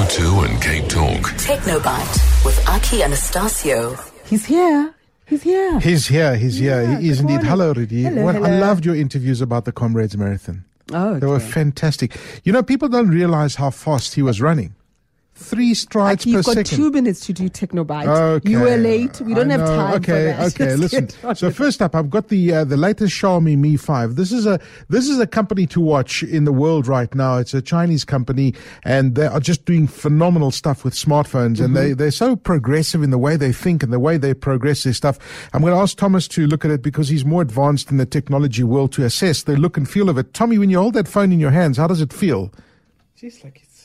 Go2 and Cape Talk. Technobyte with Aki Anastasio. He's here. He's here. Yeah, he is indeed. Hello, Rudy. Hello. I loved your interviews about the Comrades Marathon. Oh, okay. They were fantastic. You know, people don't realize how fast he was running. 3 strides per You've got second. 2 minutes to do Technobyte. Okay. You were late. We don't have time for that. Okay, Let's listen. get on So with first up, I've got the latest Xiaomi Mi 5. This is a company to watch in the world right now. It's a Chinese company, and they are just doing phenomenal stuff with smartphones. And they're so progressive in the way they think and the way they progress their stuff. I'm going to ask Thomas to look at it because he's more advanced in the technology world to assess the look and feel of it. Tommy, when you hold that phone in your hands, how does it feel? Just like it's...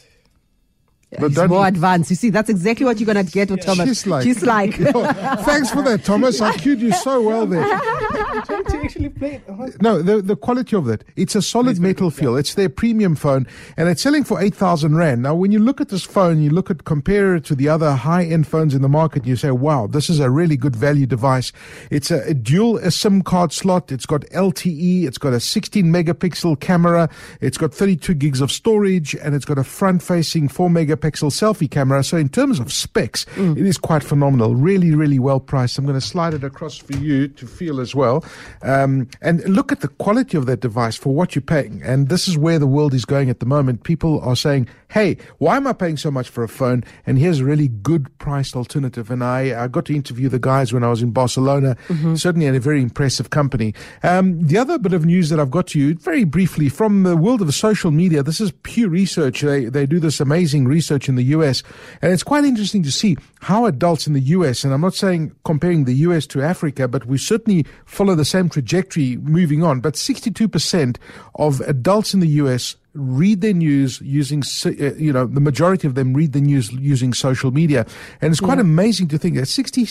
It's more advanced. You see, that's exactly what you're going to get with Thomas. She's like. Thanks for that, Thomas. I cued you so well there. I'm trying to actually play it. No, the quality of that. It's a solid metal feel. It's their premium phone, and it's selling for 8,000 Rand. Now, when you look at this phone, compare it to the other high-end phones in the market, you say, wow, this is a really good value device. It's a dual SIM card slot. It's got LTE. It's got a 16-megapixel camera. It's got 32 gigs of storage, and it's got a front-facing 4-megapixel selfie camera. So in terms of specs, it is quite phenomenal. Really, really well priced. I'm going to slide it across for you to feel as well. And look at the quality of that device for what you're paying. And this is where the world is going at the moment. People are saying, hey, why am I paying so much for a phone? And here's a really good priced alternative. And I got to interview the guys when I was in Barcelona, certainly at a very impressive company. The other bit of news that I've got to you, very briefly, from the world of social media, this is Pew Research. They do this amazing research in the US. And it's quite interesting to see how adults in the US, and I'm not saying comparing the US to Africa, but we certainly follow the same trajectory moving on. But 62% of adults in the US read their news using, the majority of them read the news using social media. And it's quite amazing to think that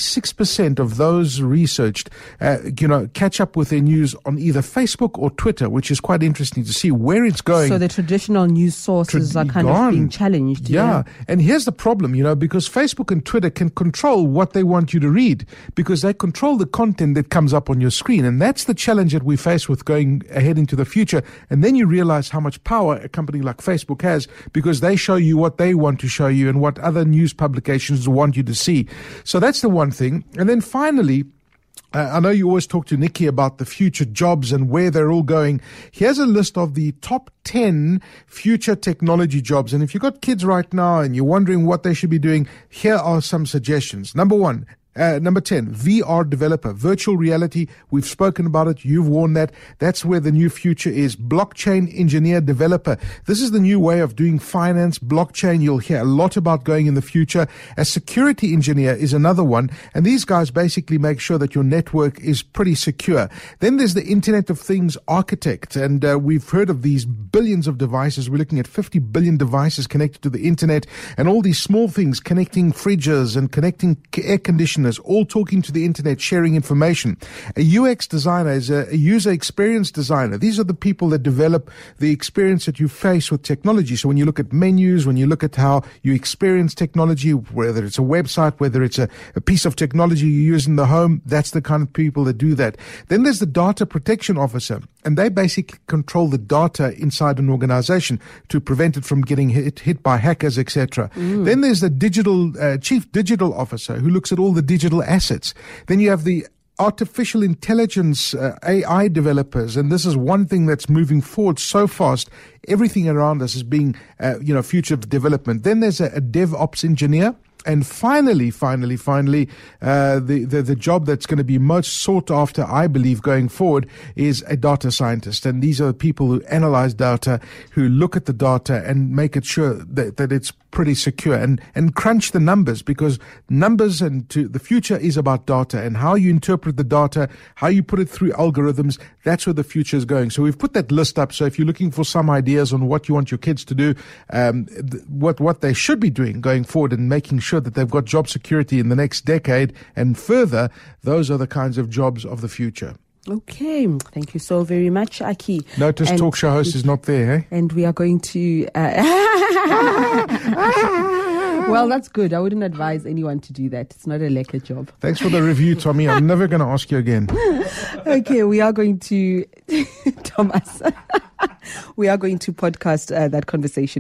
66% of those researched, catch up with their news on either Facebook or Twitter, which is quite interesting to see where it's going. So the traditional news sources are kind of being challenged. Yeah. And here's the problem, because Facebook and Twitter can control what they want you to read because they control the content that comes up on your screen. And that's the challenge that we face with going ahead into the future. And then you realize how much power a company like Facebook has because they show you what they want to show you and what other news publications want you to see. So that's the one thing. And then finally, I know you always talk to Nikki about the future jobs and where they're all going. Here's a list of the top 10 future technology jobs. And if you've got kids right now and you're wondering what they should be doing, here are some suggestions. Number 10, VR developer, virtual reality. We've spoken about it. You've worn that. That's where the new future is. Blockchain engineer developer. This is the new way of doing finance, blockchain. You'll hear a lot about going in the future. A security engineer is another one. And these guys basically make sure that your network is pretty secure. Then there's the Internet of Things architect. And we've heard of these billions of devices. We're looking at 50 billion devices connected to the internet and all these small things connecting fridges and connecting air conditioners, all talking to the internet, sharing information. A UX designer is a user experience designer. These are the people that develop the experience that you face with technology. So when you look at menus, when you look at how you experience technology, whether it's a website, whether it's a piece of technology you use in the home, that's the kind of people that do that. Then there's the data protection officer, and they basically control the data inside an organization to prevent it from getting hit by hackers, etc. Then there's the chief digital officer who looks at all the digital assets. Then you have the artificial intelligence AI developers, and this is one thing that's moving forward so fast. Everything around us is being, future development. Then there's a DevOps engineer. And finally, the job that's going to be most sought after, I believe, going forward is a data scientist. And these are the people who analyze data, who look at the data and make it sure that it's pretty secure and crunch the numbers, because numbers and the future is about data and how you interpret the data, how you put it through algorithms. That's where the future is going. So we've put that list up. So if you're looking for some ideas on what you want your kids to do, what they should be doing going forward and making sure that they've got job security in the next decade and further, those are the kinds of jobs of the future. Okay, thank you so very much, Aki. Notice talk show host is not there, eh? And we are going to... Well, that's good. I wouldn't advise anyone to do that. It's not a lekker job. Thanks for the review, Tommy. I'm never going to ask you again. Okay, we are going to... Thomas. We are going to podcast that conversation.